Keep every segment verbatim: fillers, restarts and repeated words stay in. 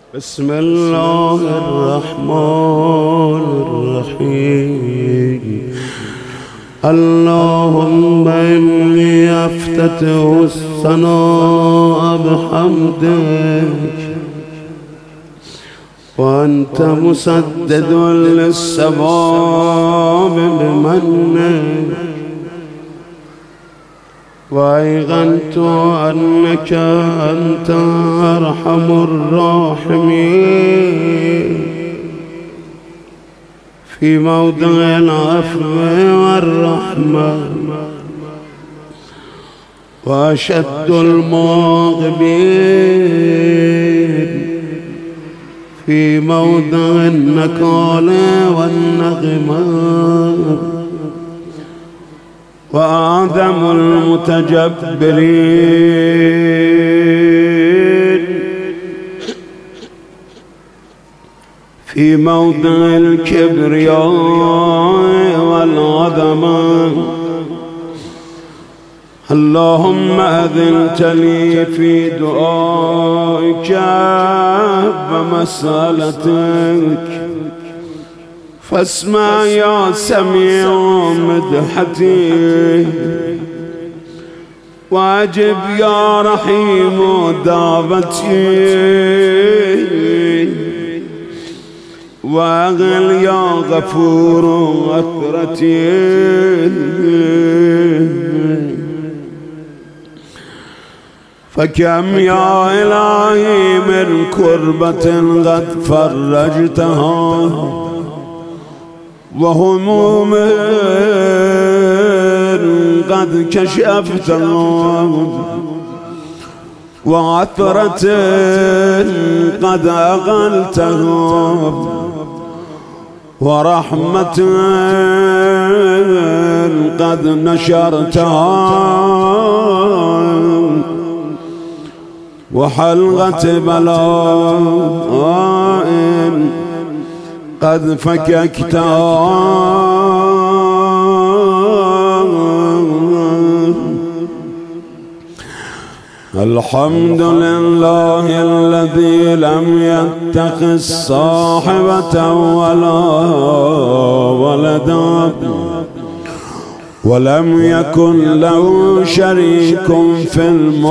بسم الله الرحمن الرحيم. اللهم إني أفتتح الثناء بحمدك وأنت مسدد للصواب بمنك، وأيقنت أنك أنت أرحم الراحمين في موضع العفو والرحمة، وأشد المعاقبين في موضع النكال والنغمات، وأعظم المتجبرين في موضع الكبرياء والعظمة. اللهم أذنت لي في دعائك ومسألتك، فاسمع يا سميع مدحتي، واجب يا رحيم دعوتي، واغل يا غفور أثرتي. فكم يا إلهي من كربة قد فرجتها، وهموم قد كشفتها، وعثرة قد أغلتها، ورحمة قد نشرتها، وحلقة بلاء قد فككتها. الحمد لله الذي لم يتخذ صاحبة ولا ولدا، ولم يكن له شريك في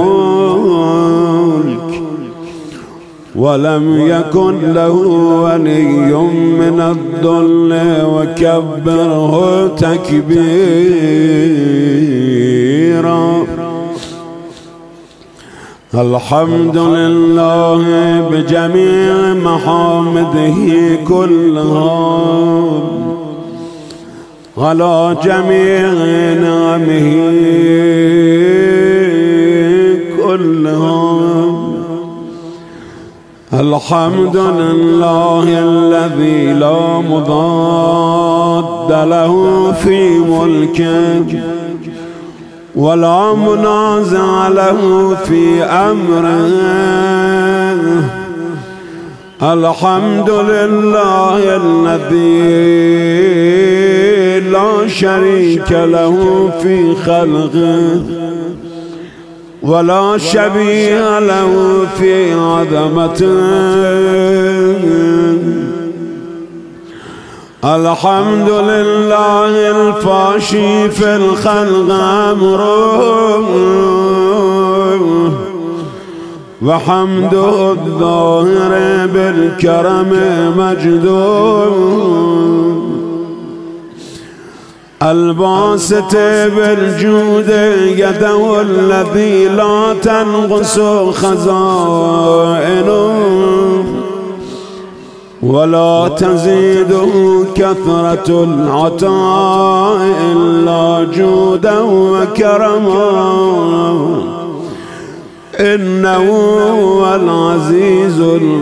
الملك، ولم يكن له ولي من الذل، وكبره تكبيرا. الحمد لله بجميع محامده كلها، على جميع نعمه كلها. الحمد لله الذي لا مضاد له في ملكه، ولا منازع له في أمره. الحمد لله الذي لا شريك له في خلقه، ولا شبيه له في عظمته. الحمد لله الفاشي في الخلق أمره، وحمده الظاهر بالكرم مجده، الباسط بالجود يده الذي لا تنقص خزائنه، ولا تزيده كثرة العطاء إلا جودا وكرما. إنه هو العزيز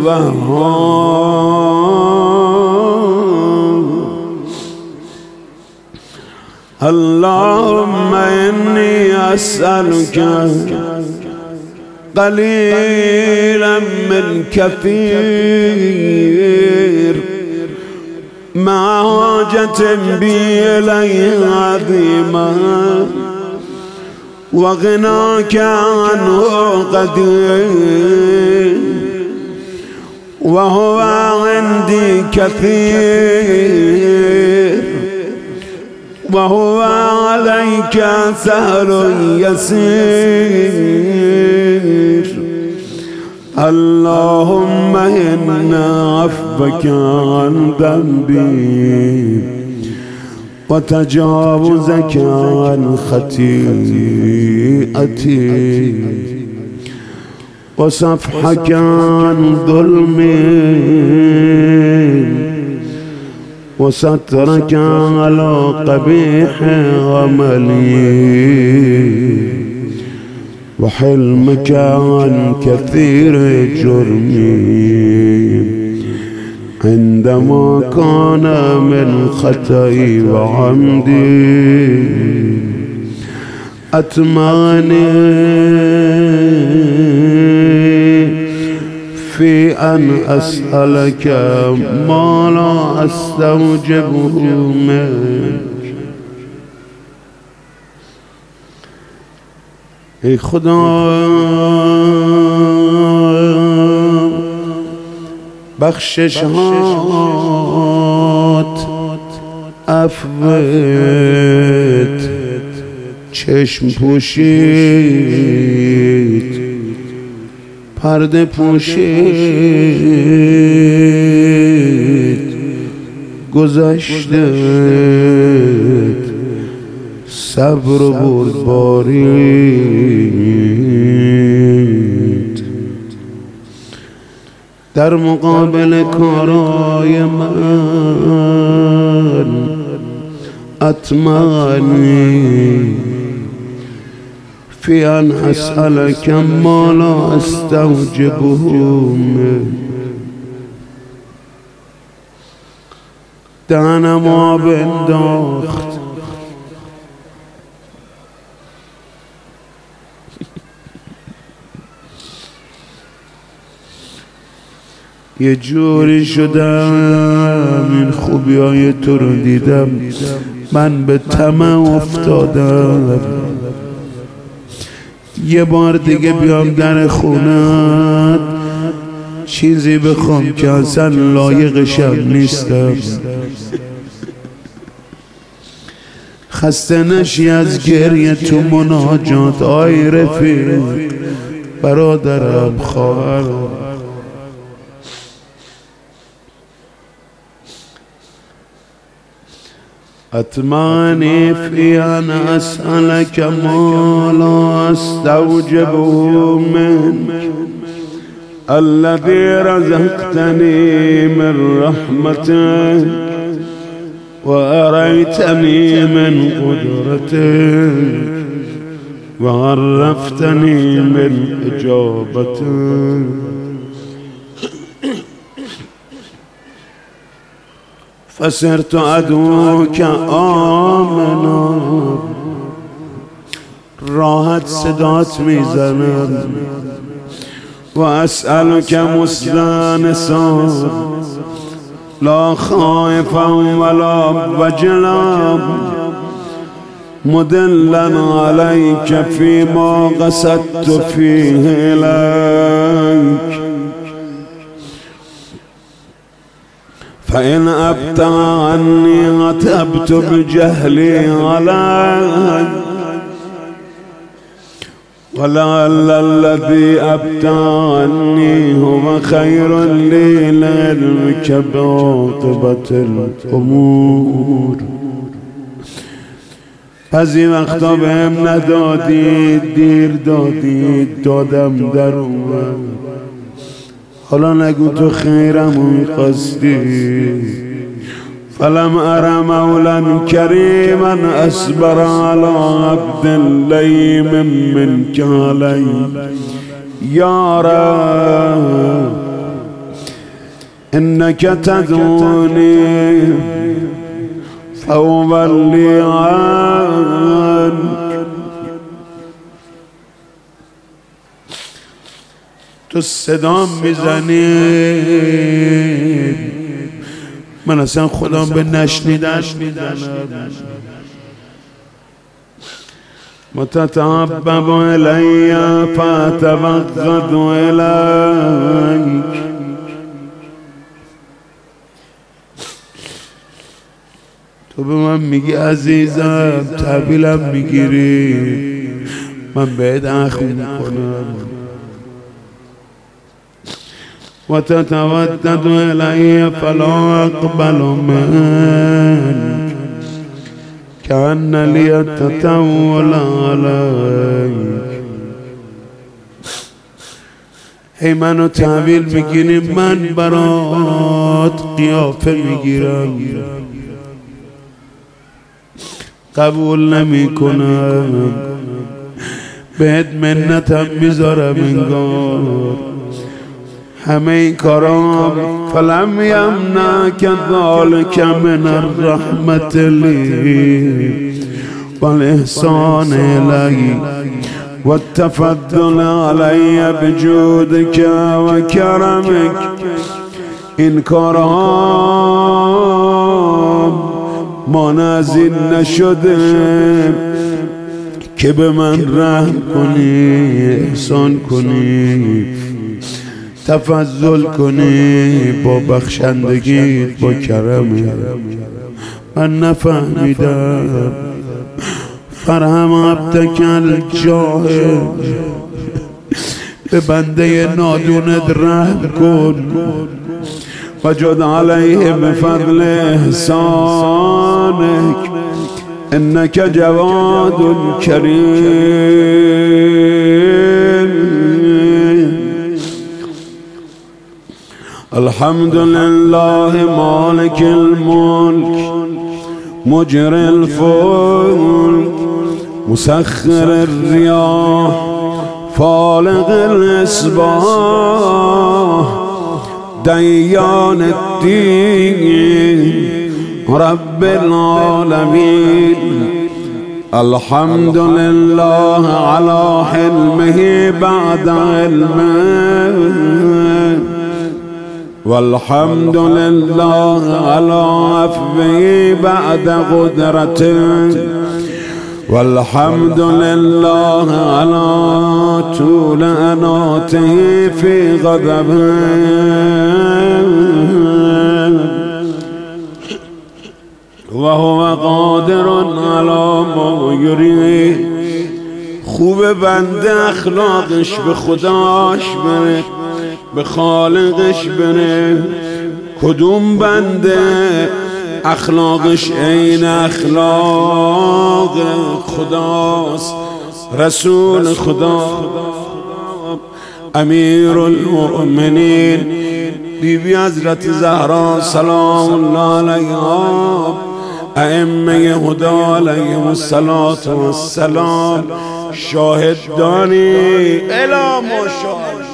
الوهاب. اللهم إني أسألك قليلا من كثير، مع حاجة بي إليه عظيمة، وغناك عنه قدير، وهو عندي كثير وهو عليك سهل يسير. اللهم إن عفوك عن ذنبي وتجاوزك عن خطيئتي وصفحك عن ظلمي وسترك على قبيح عملي وحلمك عن كثير جرمي عندما كان من خطئي وعمدي. أتمنى في أن أسألك ما لا أستوجبه منك. ای خدا بخشش هات، عفوت، چشم پوشید، پرده پوشید، گذشتت صبر و بردبارید. در مقابل کارای من اطمئنی فی ان اسألک ما لا استوجبه منک. دهنم آب انداخت، یه جوری شدم این خوبی های تو رو دیدم من به طمع افتادم. یه بار دیگه بیام در خونت چیزی بخوام که اصلا لایقشم نیستم. خسته نشی از گریه تو مناجات آی رفیق، برادرم، خواهرم. أطمئني في أن أسألك ما لا أستوجبه منك الذي رزقتني من رحمتك وأريتني من قدرتك وعرفتني من إجابتك. فصرت أدعوك آمنا، راحت صدات میزنم، و اسألك مستانسا لا خائفا ولا وجلا مدلا عليك فيما قصدت فيه إليك. فإن أبت عني غتبت بجهلي عليك، ولعل الذي أبت عني هو خير لي لعلمك بعاقبة الأمور. بعضی وقتا بهم ندادید، دیر دادید، دادم در اومد. حالا نگو تو خیرم می‌خواستی. فلم ار مولا کریما اصبر على عبد لیم منك علی یا رب انك تدعوني فاولی عنك. تو صدام میزنی من اصلا خودم به نشنیدن میزنم. متتعبب الی فاتوقد الیک تو به من میگی عزیزم تحویلم میگیری، من بهت اخم میکنم. و تتودد الی فلا اقبل منک کأن لی التطول علیک. هی منو تحویل میگیری، من برات قیافه میگیرم، قبول نمی کنم، بهت منتم میذارم انگار. همه این کارام فلم یمنعک ذلک من الرحمت لی والاحسان الی والتفضل علی بجودک و کرمک. این کارام مانع از این نشده که به من رحم کنی، احسان کنی، تفضل کنی با بخشندگیت، با کرمت. من نفهمیدم. فرهم عبدک الجاهل، به بنده نادونت رحم کن. وجد علیه بفضل احسانک انک جواد کریم. الحمد لله مالک الملک مجري الفلك مسخر الرياح فالق الإصباح ديان الدين رب العالمين. الحمد لله على حلمه بعد علمه والحمد لله على عفوه بعد قدرته والحمد لله على طول أناته في غضبه وهو قادر على ما يريد. خوب بنده اخلاقش به خداش بره، به خالقش بره. کدوم بنده اخلاقش عین اخلاق خداست، رسول خدا امیر المؤمنین بیبی حضرت زهرا سلام الله علیها، ائمه هدا علیهم الصلاة والسلام شاهد دانی الا ماشاءالله.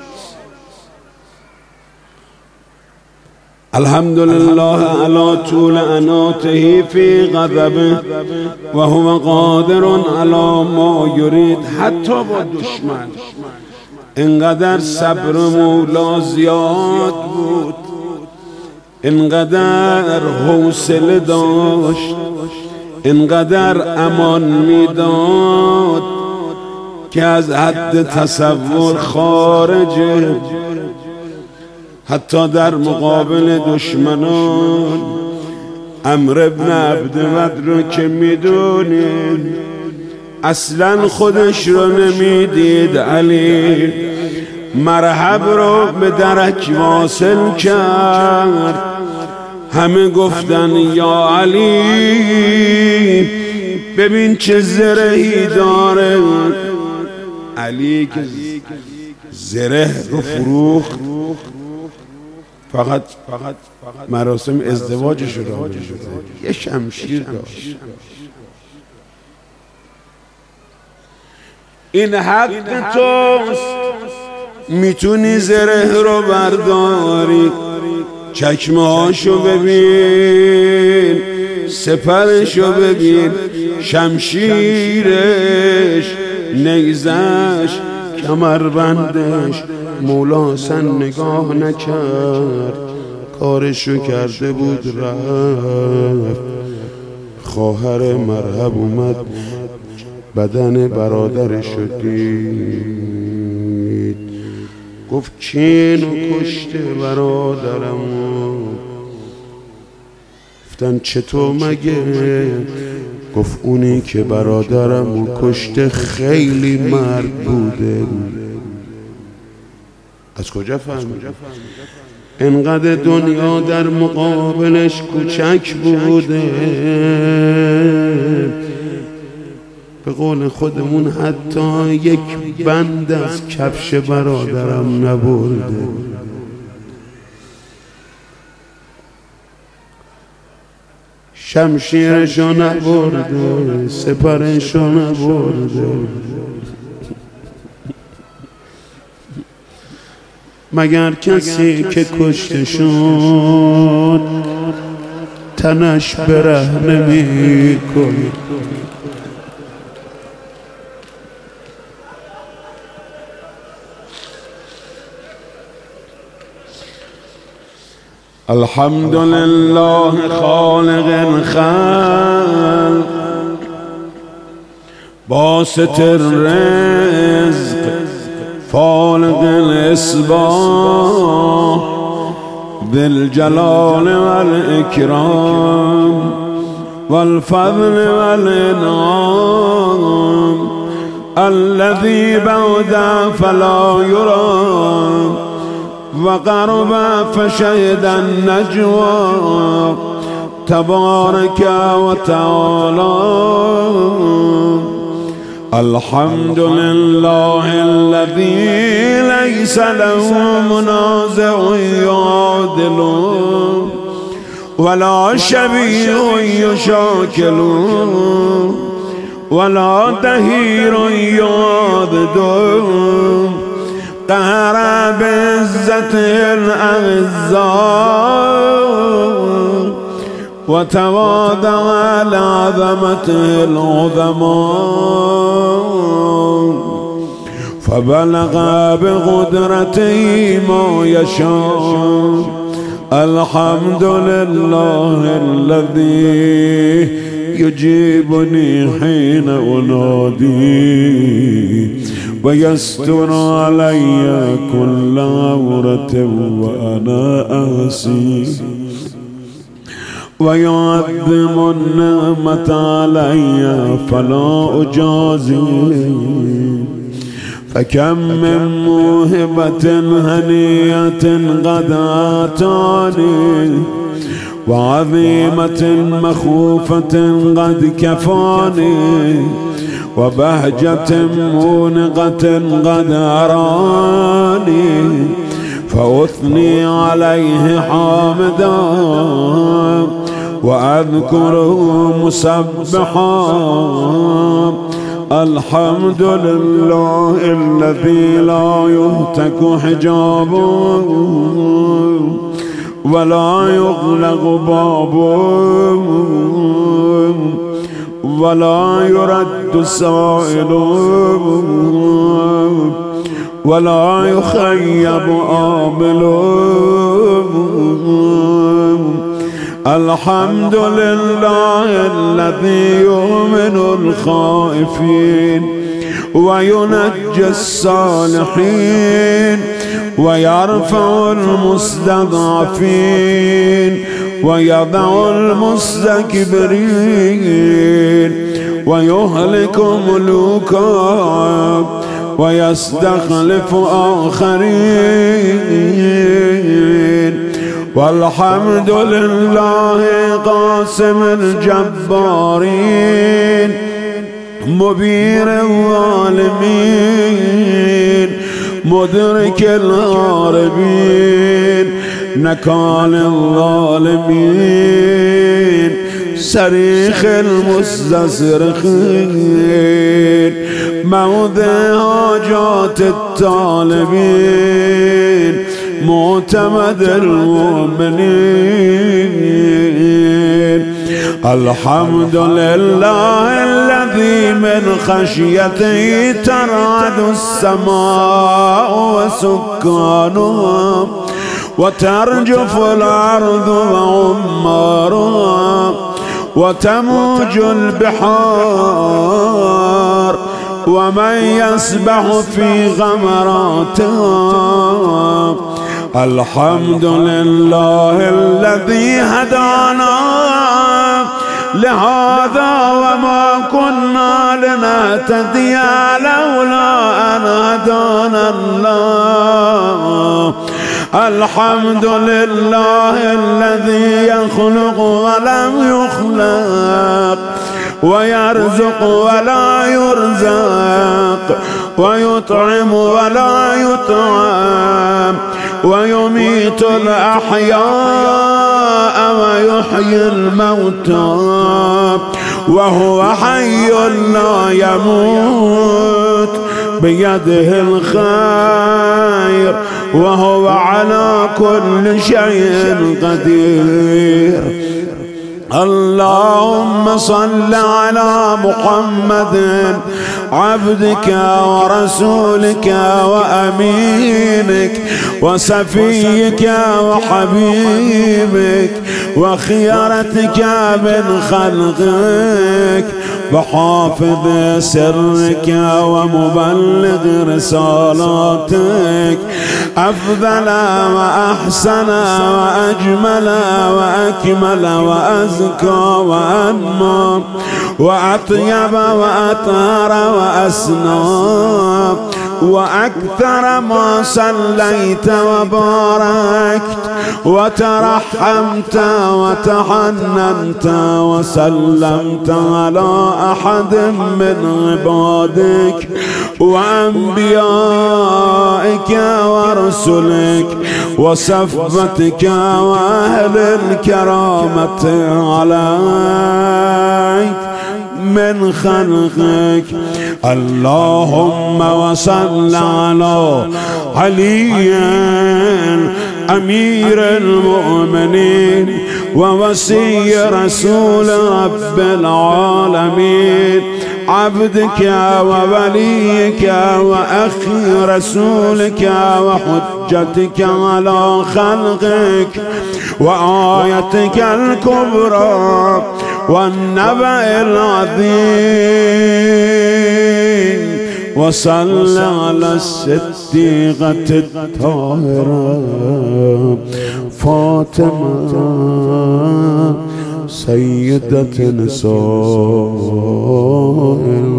الحمد لله على طول أناته في غضبه وهو قادر على ما يريد. حتی با دشمن اینقدر صبر مولا زیاد بود، اینقدر حوصله داشت، اینقدر امان میداد که از حد تصور خارجه. حتی در مقابل دشمنان عمرو بن عبدود رو که میدونید اصلا خودش رو نمیدید، علی مرحب رو به درک واصل کرد. همه گفتن یا علی ببین چه زرهی داره. علی که زره رو فروخت، فقط فقط مراسم ازدواجش رو داشت، یه شمشیر داشت. این حق توست، میتونی زره رو برداری. چکمه هاشو ببین، سپرشو ببین، شمشیرش، نیزش، کمربندش. مولا حسن نگاه نکرد، کارشو کرده بود رفت. خواهر مرحب اومد بدن برادرشو دید، گفت کینو کشته برادرمو. گفتن چطور مگه؟ گفت اونی که برادرم و کشته خیلی مرد بوده. از کجا فهمید؟ انقدر دنیا در مقابلش کوچک بوده. به قول خودمون حتی یک بند از کفش برادرم نبرده. شمشیرشو نبرده، سپرشو نبرده، مگر کسی که کشته شد تنش برهنه می‌کنه. الحمد لله خالق الخلق باسط الرزق فالق الإصباح ذي الجلال والإكرام والفضل والإنعام الذي بعد فلا يرام وقرب فشهد النجوى تبارك وتعالى. الحمد لله الذي ليس له منازع يعادل ولا شبيه يشاكل ولا دهير يعاضد قهر بعزته الأعزاء وتواضع لعظمته العظماء فبلغ بقدرته ما يشاء. الحمد لله الذي يجيبني حين أنادي ويستر علي كل عورة وأنا آسي ويعظم النعمة علي فلا أجازي. فكم من موهبة هنية قد آتاني وعظيمة مخوفة قد كفاني وبهجة مونقة قد أراني فأثني عليه حامدا وأذكره مسبحا. الحمد لله الذي لا يهتك حجابه ولا يغلق بابه ولا يرد سائل ولا يخيب آمل. الحمد لله الذي يؤمن الخائفين وينجي الصالحين ويرفع المستضعفين ويضع المستكبرين ويهلك ملوكا ويستخلف آخرين. والحمد لله قاسم الجبارين مبير الظالمين مدرك الهاربين نكال الظالمين صريخ المستصرخين موضع حاجات الطالبين معتمد المؤمنين. الحمد لله الذي من خشيته ترعد السماء وسكانها وترجف الأرض وعمارها وتموج البحار ومن يسبح في غمراتها الحمد لله الذي هدانا لهذا وما كنا لنهتدي لولا أن هدانا الله. الحمد لله الذي يخلق ولم يخلق ويرزق ولا يرزق ويطعم ولا يطعم ويميت الأحياء ويحيي الموتى وهو حي لا يموت بيده الخير وهو على كل شيء قدير. اللهم صل على محمد عبدك ورسولك وأمينك وصفيك وحبيبك وخيرتك من خلقك وحافظ سرك ومبلغ رسالاتك أفضل وأحسن وأجمل وأكمل وأزكى وأنمى وأطيب وأطهر وأسنى وأكثر ما صليت وباركت وترحمت وتحننت وسلمت على أحد من عبادك وأنبيائك ورسلك وصفتك وأهل الكرامة عليك من خلقك. اللهم وصل على علي أمير المؤمنين ووصي رسول رب العالمين عبدك ووليك وأخي رسولك وحجتك على خلقك وآيتك الكبرى والنبأ العظيم. وصل على الصديقة الطاهرة فاطمة سيدة نساء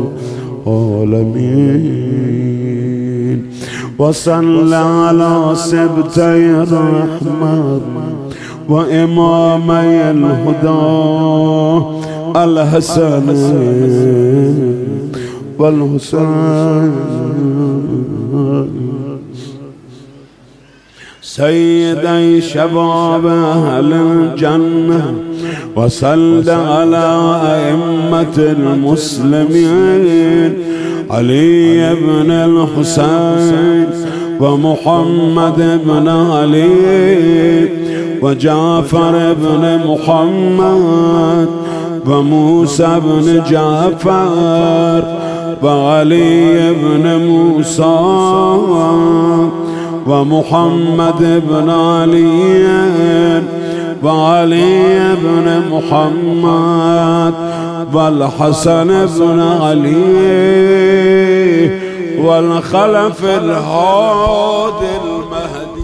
العالمين. وصل على سبتي الرحمة وإمامي الهدى الحسن والحسين سيدي شباب أهل الجنة. وصل على أئمة المسلمين علي بن الحسين ومحمد بن علي وجعفر بن محمد وموسى بن جعفر وعلي بن موسى ومحمد بن علي وعلي بن محمد والحسن بن علي والخلف الهادي المهدي.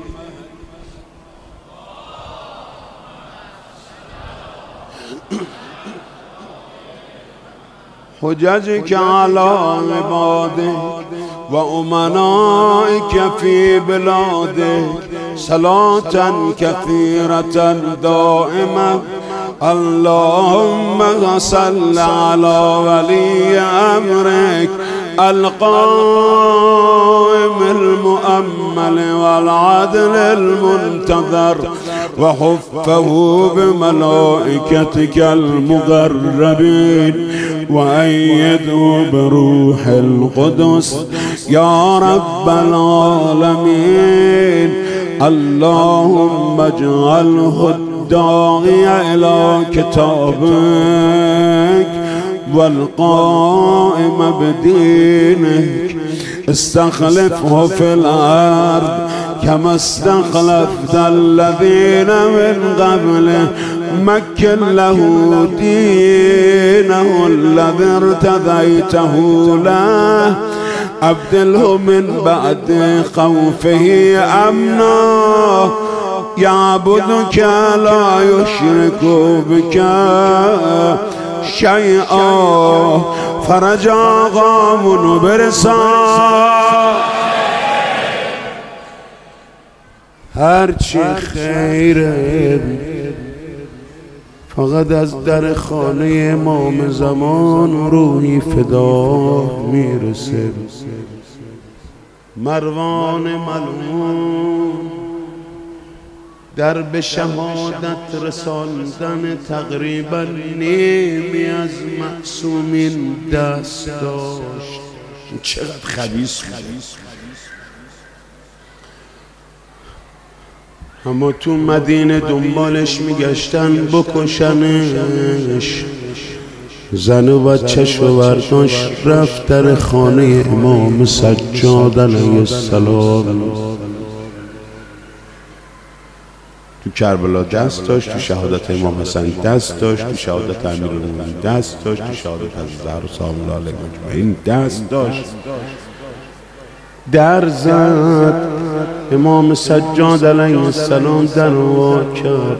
حججك على عبادك وأمنائك في بلادك صلاة كثيرة دائمة. اللهم صل على ولي أمرك القائم المؤمل والعدل المنتظر وحفه بملائكتك المقربين وأيده بروح القدس يا رب العالمين. اللهم اجعله الداعي إلى كتابك والقائم بدينك. استخلفه في الأرض كما استخلفت الذين من قبله. مكن له دينه الذي ارتضيته له أبدله من بعد خوفه أمنا يعبدك لا يشرك بك شيئا فرجا غامن برسا هرچی خیره فقط از در خانه امام زمان روحی فدا میرسه. مروان ملعون در به شهادت رساندن تقریبا نیمی از معصومین دست داشت. چقدر خبیث خبیث. اما تو مدینه دنبالش میگشتن بکشنش. زن و بچه‌ش رو برداشت رفت در خانه امام سجاد علیه السلام. تو کربلا دست داشت، تو شهادت امام حسن دست داشت، تو شهادت امیرالمومنین دست داشت، تو شهادت حضرت زهرا سلام الله علیها اجمعین دست داشت. در زد. امام سجاد علیه السلام در وا کرد.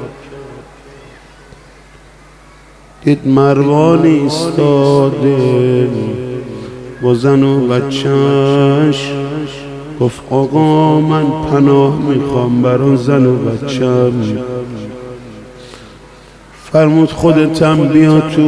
دید مروان ایستاده با زن و بچه‌اش. گفت آقا من پناه میخوام برای زن و بچه‌م. فرمود خودتم بیا تو.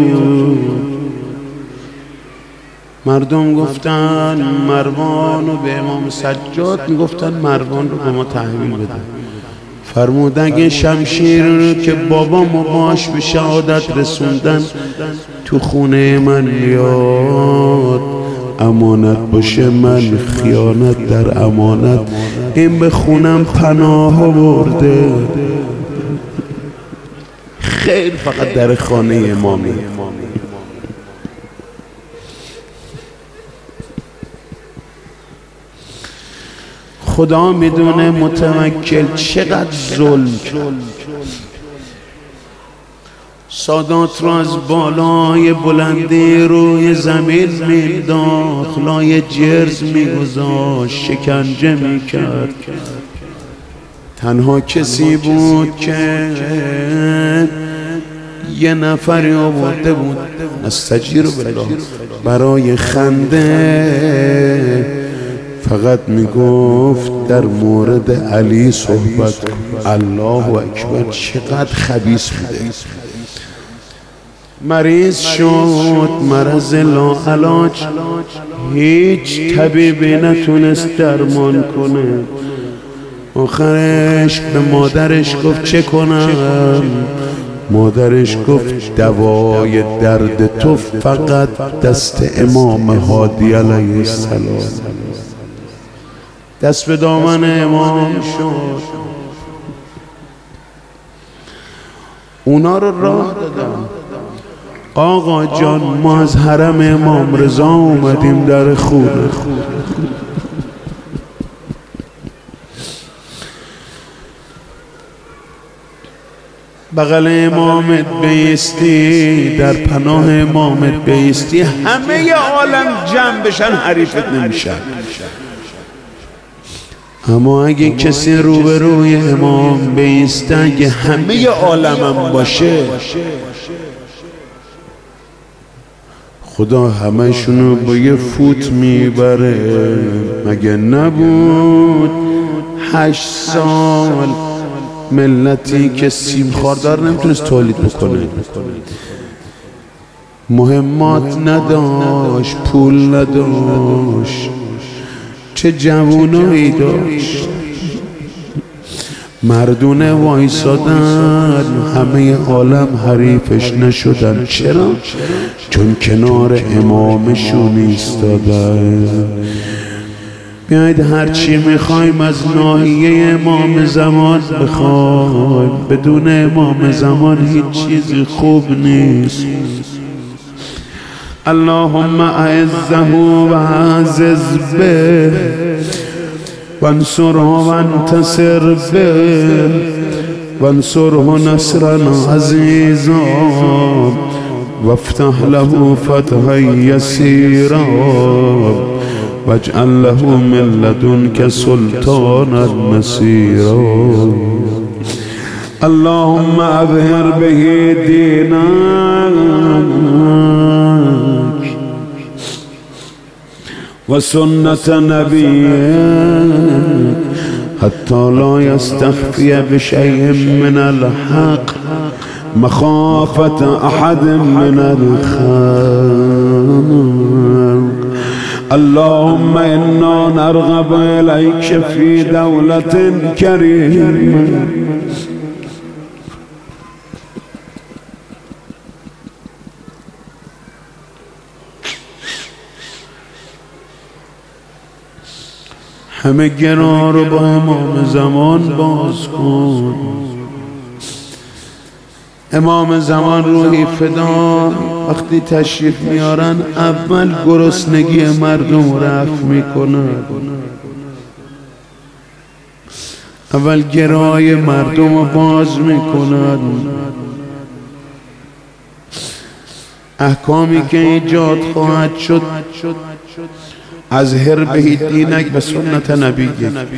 مردم گفتن مروان رو به امام سجاد میگفتن مروان رو به ما تحویل بده. فرمود اگه شمشیر رو که بابامو باش به شهادت رسوندن تو خونه من یاد امانت باشه، من خیانت در امانت. این به خونم پناه برده. خیر فقط در خانه امامی. خدا میدونه متوکل چقدر ظلم کرد. سادات رو از بالای بلندی روی زمین مینداخت، لای جرز میگذاشت، شکنجه میکرد. تنها کسی بود که یه نفری آورده بود استجیر بالله برای خنده فقط میگفت در مورد علی صحبت. الله اکبر چقدر خبیث بوده. مریض شد، مرض لاعلاج، هیچ طبیبی نتونست درمان کنه. آخرش به مادرش گفت چه کنم؟ مادرش گفت دوای درد تو فقط دست امام هادی علیه السلام. دست به دامن امام شد. اونا رو راه دادن. آقا جان ما از حرم امام رضا اومدیم در خونه. بغل امامت بیستی، در پناه امامت بیستی، همه عالم جمع بشن حریفت نمیشن. اما اگه کسی روبروی امام بیسته، اگه همه عالمم باشه، خدا همه شونو با یه فوت میبره. مگه نبود هشت سال ملتی که سیم خاردار نمیتونست تولید بکنه، مهمات نداشت، پول نداشت، چه جوانایی داشت. مردونه وایسادن، همه عالم حریفش نشدن. چرا؟ چون کنار امامشون ایستادن. بیایید هرچی میخوایم از ناحیه امام زمان بخوایم، بدون امام زمان هیچ چیزی خوب نیست. اللهم اعزه و عزز به وانصره وانتصر به وانصره نصرا عزیزا وافتح له فتحا یسیرا واجعل له من لدنك سلطانا نصيرا. اللهم اظهر به دينك وسنة نبيك حتى لا يستخفي بشيء من الحق مخافة أحد من الخلق. اللهم إنا نرغب إليك في دولة كريمة همه گرا رو با امام زمان باز کن. امام زمان روحی فدا وقتی تشریف میارن اول گرسنگی مردم رفع میکنن، اول گرای مردم رو باز میکنن. احکامی که ایجاد خواهد شد از حربه دینک و سنت نبیه.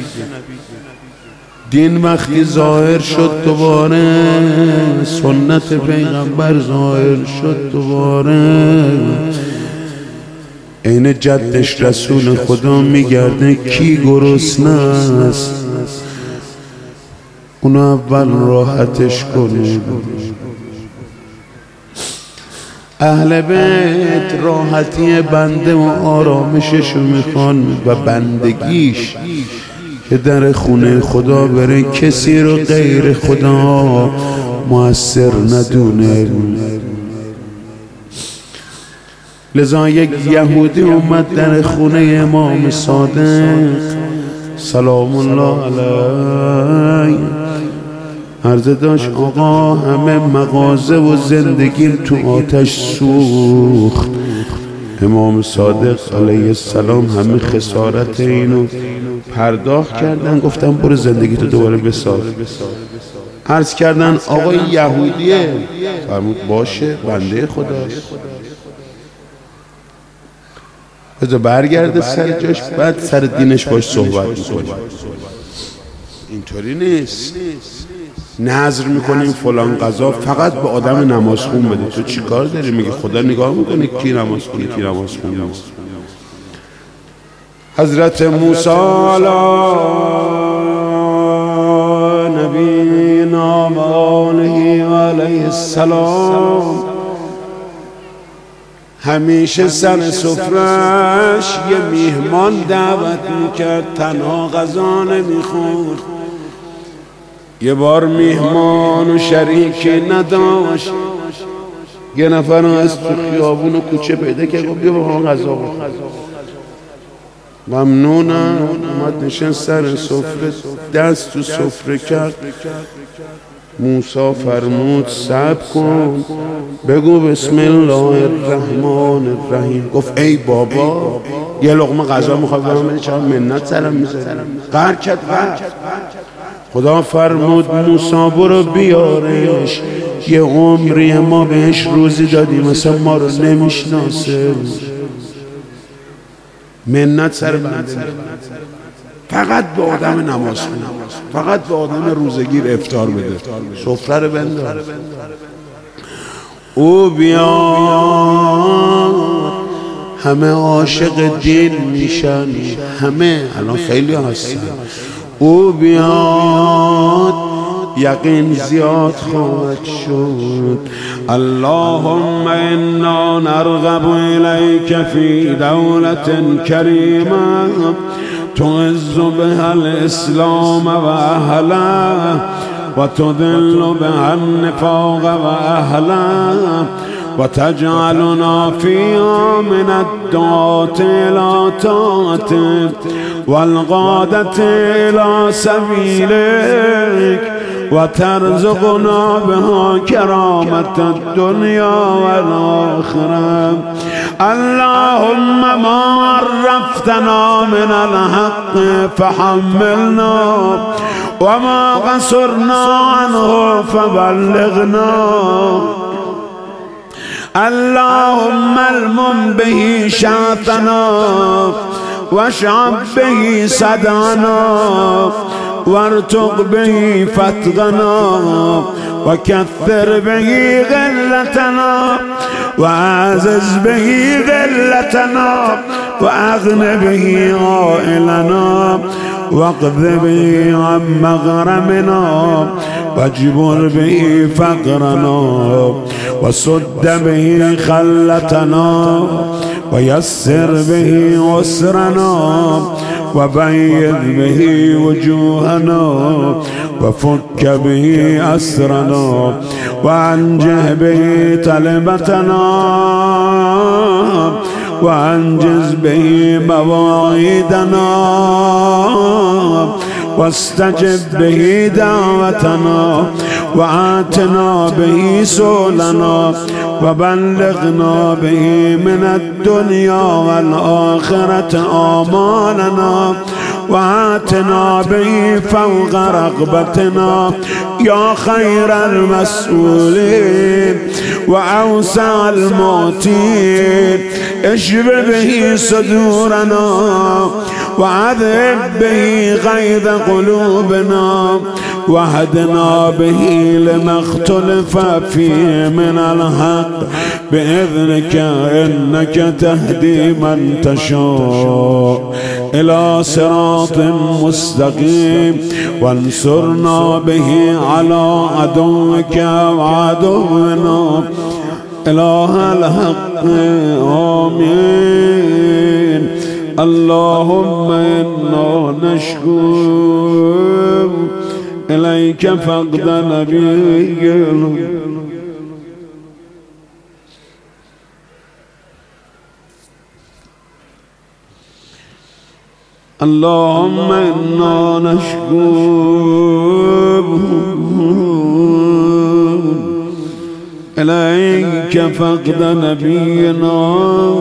دین وقتی ظاهر شد دوباره سنت پیغمبر ظاهر شد دوباره. این جدش رسول خدا میگرده کی گرسنه است اونو اول راحتش کنید. اهل بیت راحتی بنده و آرامششو میخوان و بندگیش که در خونه خدا بره کسی رو غیر خدا مؤثر ندونه. لذا یک یهودی اومد در خونه امام صادق سلام الله علیه، عرضه داشت آقا همه مغازه و زندگیم تو آتش سوخت. امام صادق علیه السلام همه خسارت اینو پرداخت کردن، گفتن برو زندگی تو دوباره بساز. عرض کردن آقا یهودیه، فرمود باشه بنده خداست، بذار برگرده سر جاش بعد سر دینش باش صحبت میکنیم. اینطوری نیست نظر میکنیم فلان قضا فقط به آدم نماز خون بده. تو چی کار داری؟ میگه خدا نگاه میکنه کی نماز خونه کی نماز خونه. حضرت موسی نبینا و آله و علیه السلام همیشه سر سفرش یه میهمان دعوت میکرد، تنها غذا نمیخورد. یه بار میهمان و شریکی نداشت، یه نفر از تو خیابون و کوچه پیدا کرد گفت بیا با ما غذا بخور. ممنونم. اومد نشست سر سفره، دست تو سفره کرد. موسی فرمود صبر کن بگو بسم الله الرحمن الرحیم. گفت ای بابا یه لقمه غذا میخواد برام بده، چرا منت سرم میزنی؟ قهر کرد رفت. خدا فرمود موسی برو بیارش، یه عمری ما بهش روزی دادیم مثلا ما رو نمیشناسه. منت سر بنده، فقط به آدم نماز خونه، فقط به آدم روزگیر افطار بده، سفره رو بنداز. او بیاد همه عاشق دین میشن، همه الان خیلی هستن. او بیاد یقین زیاد خواهد شد. اللهم انا نرغب الیک فی دولت کریمه تعز بها الاسلام و اهله و تذل بها النفاق و اهله و تجعلنا فيها من الدعاة الى طاعتك والقادة الى سبيلك و ترزقنا بها کرامت الدنیا والآخرة. اللهم ما عرفتنا من الحق فحملنا وما قصرنا عنه فبلغنا. اللهم المم به شاطنا واشعب به صدعنا وارتق به فتغنا وكثر به غلتنا وأعزز به ذلتنا وأغن به عائلنا واقض به عن مغرمنا واجبر به فقرنا وسد به خلتنا ويسر به عسرنا وبيض به وجوهنا وفك به أسرنا وأنجه به طلبتنا وأنجز به مواعيدنا واستجب به دعوتنا وآتنا به سؤلنا وبلغنا به من الدنيا والآخرة آمالنا وآتنا به فوق رغبتنا يا خير المسؤولين وأوسع المعطين اشف به صدورنا وعذب به غيظ قلوبنا واهدنا به لما اختلف فيه من الحق بإذنك إنك تهدي من تشاء إلى صراط مستقيم وانصرنا به على عدوك وعدونا إله الحق آمين. اللهم إنا نشكو إليك فقد نبينا اللهم إنا نشكو إليك فقد نبينا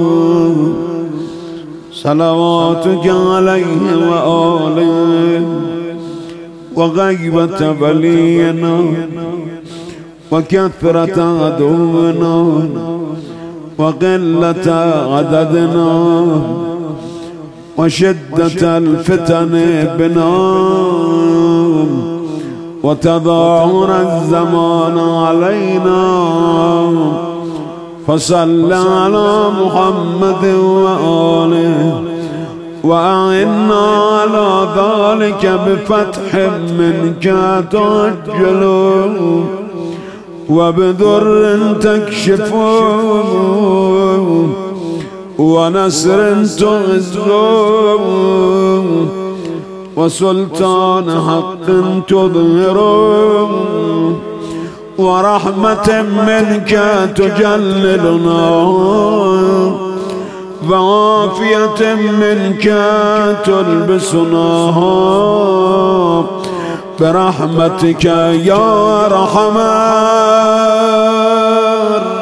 صلواتك عليه وآله وغيبة ولينا وكثرة عدونا وقلة عددنا وشدة الفتن بنا وتظاهر الزمان علينا فصل على محمد وآله وأعنا على ذلك بفتح منك تعجل وبضر تكشف ونصر تغزو وسلطان حق تظهر ورحمة منك تجللنا وعافية منك تلبسناها برحمتك يا أرحم الراحمين.